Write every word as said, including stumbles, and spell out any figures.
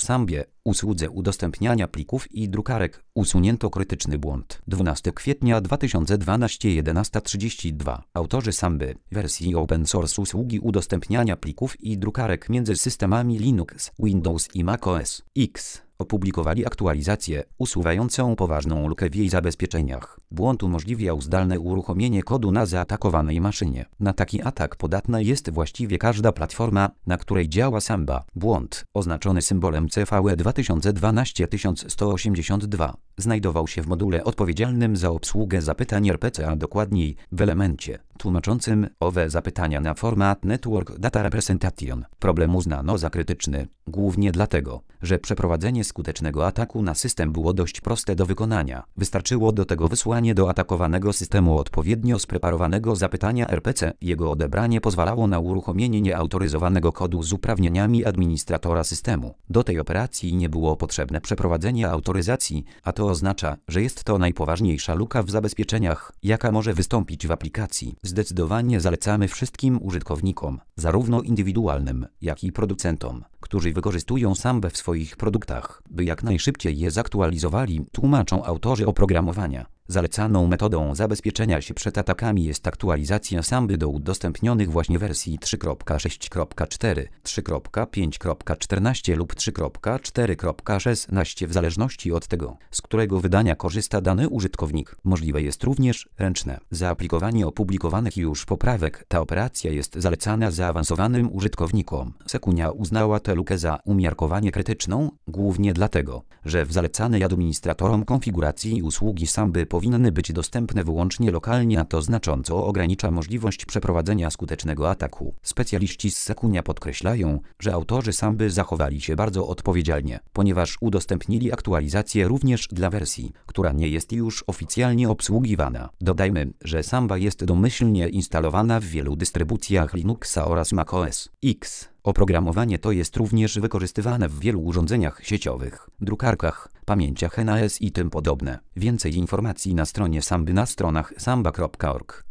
Sambie, usłudze udostępniania plików i drukarek, usunięto krytyczny błąd. dwunastego kwietnia dwa tysiące dwunastego, jedenasta trzydzieści dwa. Autorzy Samby, wersji open source usługi udostępniania plików i drukarek między systemami Linux, Windows i macOS X, opublikowali aktualizację usuwającą poważną lukę w jej zabezpieczeniach. Błąd umożliwiał zdalne uruchomienie kodu na zaatakowanej maszynie. Na taki atak podatna jest właściwie każda platforma, na której działa Samba. Błąd, oznaczony symbolem C V E dwa tysiące dwanaście tysiąc sto osiemdziesiąt dwa, znajdował się w module odpowiedzialnym za obsługę zapytań R P C, a dokładniej w elemencie tłumaczącym owe zapytania na format Network Data Representation. Problem uznano za krytyczny, głównie dlatego, że przeprowadzenie skutecznego ataku na system było dość proste do wykonania. Wystarczyło do tego wysłanie do atakowanego systemu odpowiednio spreparowanego zapytania R P C. Jego odebranie pozwalało na uruchomienie nieautoryzowanego kodu z uprawnieniami administratora systemu. Do tej operacji nie było potrzebne przeprowadzenie autoryzacji, a to oznacza, że jest to najpoważniejsza luka w zabezpieczeniach, jaka może wystąpić w aplikacji. Zdecydowanie zalecamy wszystkim użytkownikom, zarówno indywidualnym, jak i producentom, którzy wykorzystują Sambę w swoich produktach, by jak najszybciej je zaktualizowali, tłumaczą autorzy oprogramowania. Zalecaną metodą zabezpieczenia się przed atakami jest aktualizacja Samby do udostępnionych właśnie wersji trzy kropka sześć kropka cztery, trzy kropka pięć kropka czternaście lub trzy kropka cztery kropka szesnaście w zależności od tego, z którego wydania korzysta dany użytkownik. Możliwe jest również ręczne zaaplikowanie opublikowanych już poprawek. Ta operacja jest zalecana zaawansowanym użytkownikom. Sekunia uznała tę lukę za umiarkowanie krytyczną, głównie dlatego, że w zalecanej administratorom konfiguracji usługi Samby powinny być dostępne wyłącznie lokalnie, a to znacząco ogranicza możliwość przeprowadzenia skutecznego ataku. Specjaliści z Sekunia podkreślają, że autorzy Samby zachowali się bardzo odpowiedzialnie, ponieważ udostępnili aktualizację również dla wersji, która nie jest już oficjalnie obsługiwana. Dodajmy, że Samba jest domyślnie instalowana w wielu dystrybucjach Linuxa oraz macOS X. Oprogramowanie to jest również wykorzystywane w wielu urządzeniach sieciowych, drukarkach, pamięciach N A S i tym podobne. Więcej informacji na stronie Samby na stronach samba kropka org.